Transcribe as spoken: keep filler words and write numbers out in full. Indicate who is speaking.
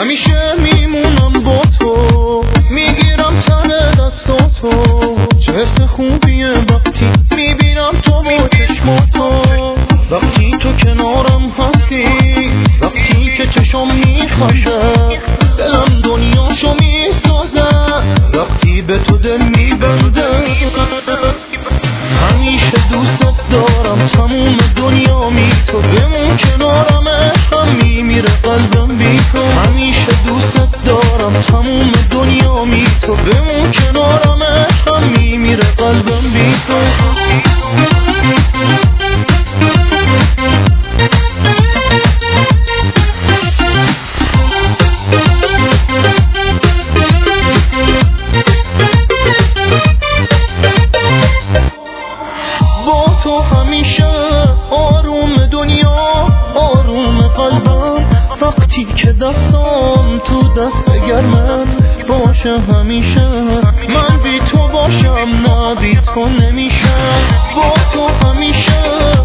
Speaker 1: همیشه میمونم با تو، میگیرم ته دستاتو. چه حس خوبیه وقتی میبینم تو با چشماتو، وقتی تو کنارم هستی، وقتی که چشم میخنده دلم دنیاشو میسازه، وقتی به تو دل میبنده. همیشه دوست دارم تموم دنیا می تو بمون کنارم، عشقم میمیره قلبم بی تو. همیشه دوست دارم تموم دنیا می تو بمون کنارم، عشقم میمیره قلبم بی تو. تو همیشه آروم دنیا، آروم قلبم، وقتی که دستم تو دست گرمت باشه. همیشه من بی تو باشم، نه بی تو نمیشه. با تو همیشه